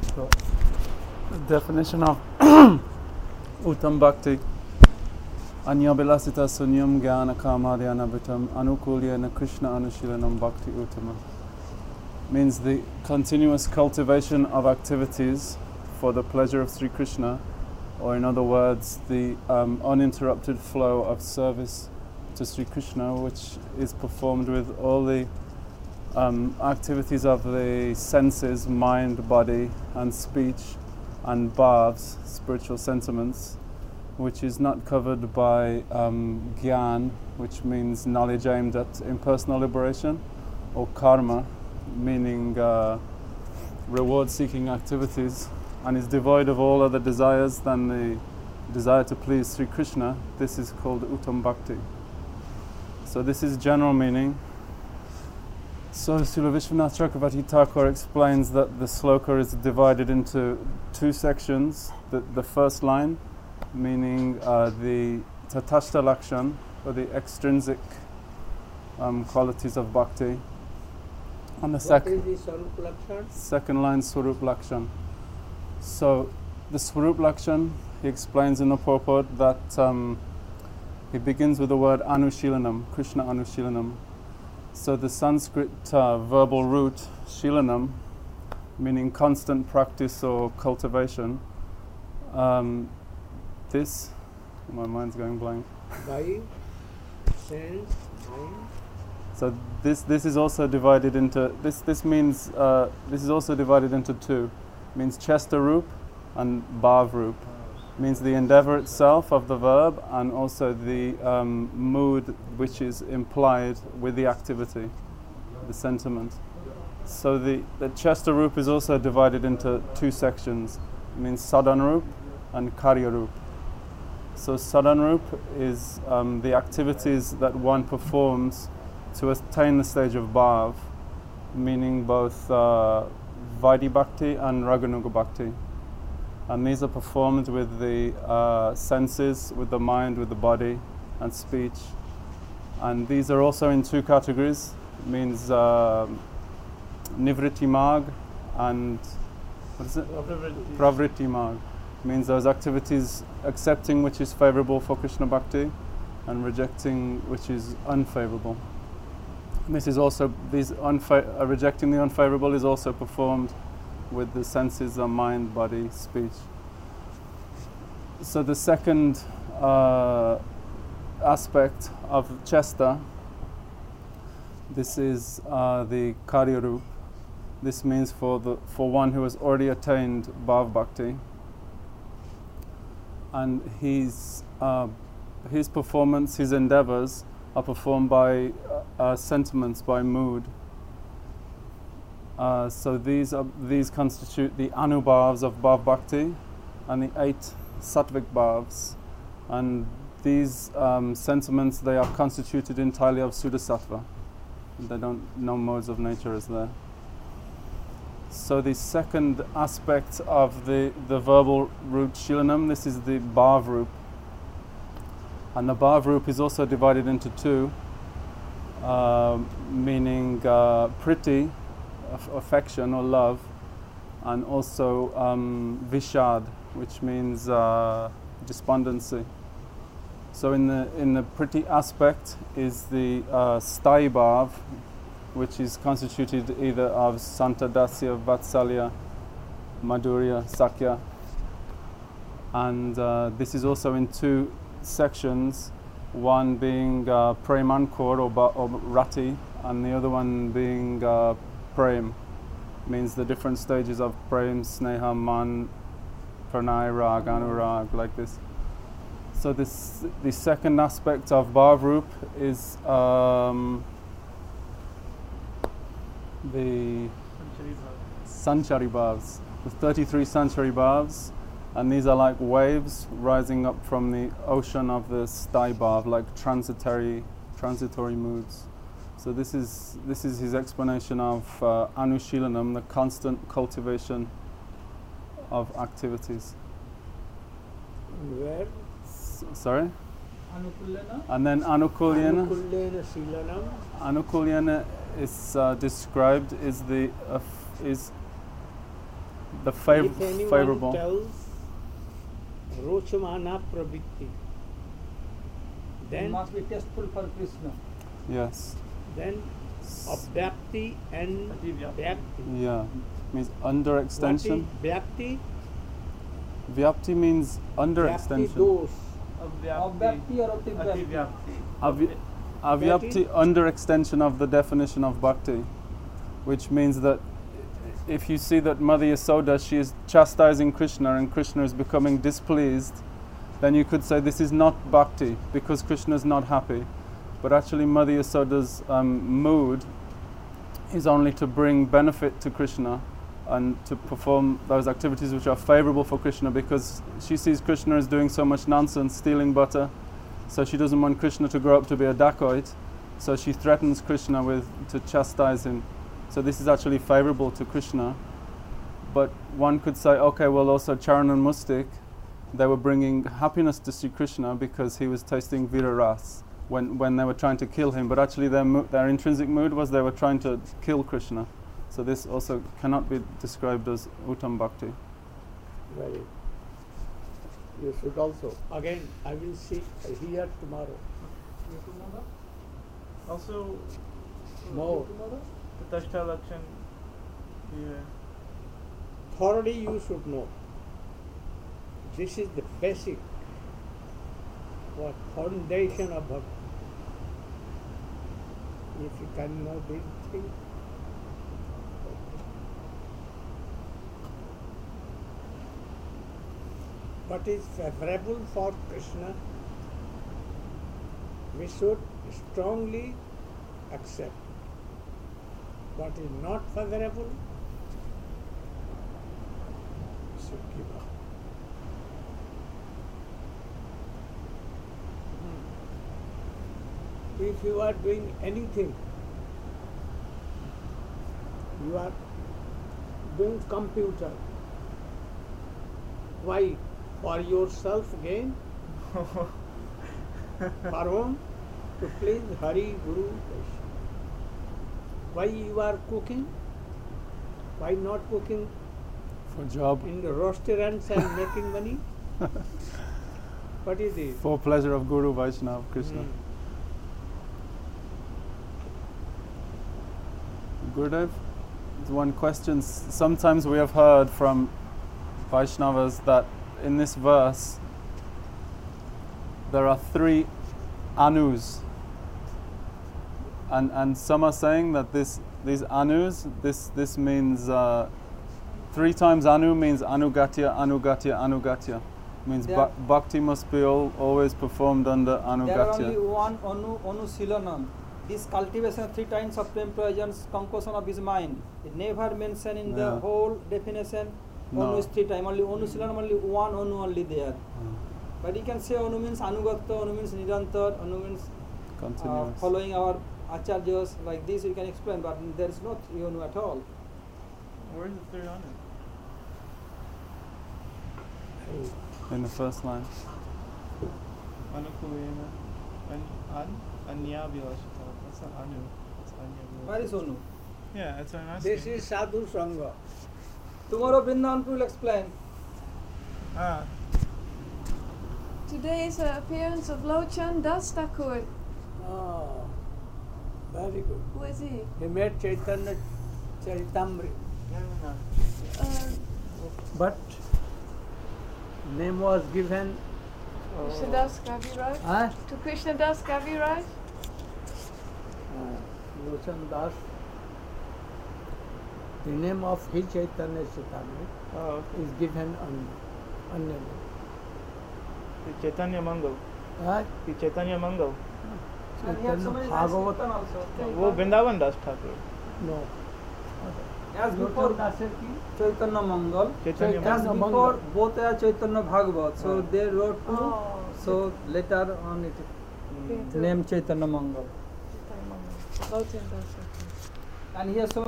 So, the definition of Uttam Bhakti Anyabilasita Sunyam Gyana Kamadhyanabitam Anukulyana Krishna Anushilanam Bhakti Uttama means the continuous cultivation of activities for the pleasure of Sri Krishna, or in other words, the uninterrupted flow of service to Sri Krishna, which is performed with all the activities of the senses, mind, body, and speech, and bhavs, spiritual sentiments, which is not covered by gyan, which means knowledge aimed at impersonal liberation, or karma, meaning reward-seeking activities, and is devoid of all other desires than the desire to please Sri Krishna. This is called Uttam Bhakti. So this is general meaning. So Srila Vishwanath Chakravarti Thakur explains that the sloka is divided into two sections. The first line, meaning the tatashta lakshan, or the extrinsic qualities of bhakti. And the second line, Swarup Lakshan. So the Swarup Lakshan, he explains in the purport that he begins with the word Anushilanam, Krishna Anushilanam. So the Sanskrit verbal root, Shilanam, meaning constant practice or cultivation. This, my mind's going blank. By sense, mind. So this is also divided into this means this is also divided into two. It means Chesta Roop and Bhav Roop. Means the endeavor itself of the verb, and also the mood which is implied with the activity, the sentiment. So the Chesta Roop is also divided into two sections. It means Sadhan Roop and Karya Roop. So Sadhan Roop is the activities that one performs to attain the stage of Bhav, meaning both Vaidhi Bhakti and Raganuga Bhakti. And these are performed with the senses, with the mind, with the body, and speech. And these are also in two categories. It means Nivritti Marg and what is it? Pravritti Marg. It means those activities accepting which is favorable for Krishna Bhakti and rejecting which is unfavorable. This is also rejecting the unfavorable is also performed with the senses, the mind, body, speech. So the second aspect of Chesta, this is the Karya Roop. This means for one who has already attained Bhav Bhakti, and his performance, his endeavors are performed by sentiments, by mood. So these constitute the Anubhavs of Bhav Bhakti and the 8 Sattvic Bhavs. And these sentiments, they are constituted entirely of Sudasattva. They don't know modes of nature is there. So the second aspect of the verbal root Shilanam, this is the Bhav Roop. And the Bhav Roop is also divided into two, meaning Priti, affection or love, and also Vishad, which means despondency. So in the Priti aspect is the Sthai Bhav, which is constituted either of Santa Dasya, Vatsalya, Madhurya, Sakya, and this is also in two sections, one being Premankor or Rati, and the other one being Prem, means the different stages of Prem, Sneha, Man, Pranay, Rag, Anurag, like this. So the second aspect of Bhav Roop is the Sanchari Bhavs, the 33 Sanchari Bhavs, and these are like waves rising up from the ocean of the Sthai Bhav, like transitory moods. So this is his explanation of Anushilanam, the constant cultivation of activities. Where? Sorry? Anukulyana. And then Anukulyana. Anukulyana Shilanam. Anukulyana is described is the If anyone favorable. tells Rochamana Pravritti, It then must be tasteful for Krishna. Yes. then of Vyapti and Vyapti. Yeah. Means under What is extension. Vyapti? Vyapti means under Vyapti extension. dos. Avyapti or Ativyapti? Avyapti, under extension of the definition of bhakti, which means that if you see that Mother Yasoda, she is chastising Krishna and Krishna is becoming displeased, then you could say this is not bhakti because Krishna is not happy. But actually Mother Yasoda's mood is only to bring benefit to Krishna and to perform those activities which are favorable for Krishna, because she sees Krishna is doing so much nonsense, stealing butter, so she doesn't want Krishna to grow up to be a dacoit, so she threatens Krishna to chastise him. So this is actually favorable to Krishna. But one could say, okay, well also Charan and Mustik, they were bringing happiness to Sri Krishna because he was tasting Vira Ras when they were trying to kill him, but actually their intrinsic mood was they were trying to kill Krishna. So this also cannot be described as Uttam Bhakti. Very. You should also. Again, I will see here tomorrow. Also, More. the Tashta Lakshan here. Thoroughly you should know. This is the basic foundation of bhakti. If you can know these things. What is favorable for Krishna, we should strongly accept. What is not favorable, we should give up. If you are doing anything, you are doing computer, why? For yourself gain? For whom? To please Hari, Guru, Vaishnava. Why you are cooking? Why not cooking For job, in the restaurants and making money? What is it? for pleasure of Guru, Vaishnava, Krishna. Gurudev, there's one question. Sometimes we have heard from Vaishnavas that in this verse there are 3 anus, and some are saying that these anus, this means 3 times anu means anugatya, anugatya, anugatya. Means There- bhakti must be always performed under There are only anugatya. one Anusilanam. This cultivation 3 times of prem presence, concussion of his mind. It never mentioned in the Yeah. whole definition. No. Anu is 3 times. Only Anusilanam, only one Anu only there. But you can say Anu means Anugatya, Anu means Nirantar, Anu means Continuous. following our acharyas. Like this you can explain, but there is not Anu at all. Where's the third on it? In the first line. Anukulena. Anya Vilashita. That's not Anu. That's Anya Where is Vilashita. Anu? Yeah, that's what I'm asking. This is sadhu sangha. Tomorrow Vrindavan will explain. Ah, Today is the appearance of Lochan Das Thakur. Ah, very good. Who is he? He made Chaitanya Charitamrita. no. Uh, But name was given Krishna Das Kaviraj? huh? To Krishna Das Kaviraj? Lochan Das. The name of his Chaitanya Charitamrita Oh, okay. is given on name. The Chaitanya Mangal. Huh? The Chaitanya Mangal. And he has so Chaitanya many nice Bhagavat. kirtan also. वो वृंदावन दास Thakur. No. As before Lochan Das's ki Chaitanya Mangal, Chaitanya as Mangal. before both are Chaitanya Bhagavat. So Yeah. they wrote two. Oh, So later on it okay. named Chaitanya Mangal. Lochan Das Thakur. And he has so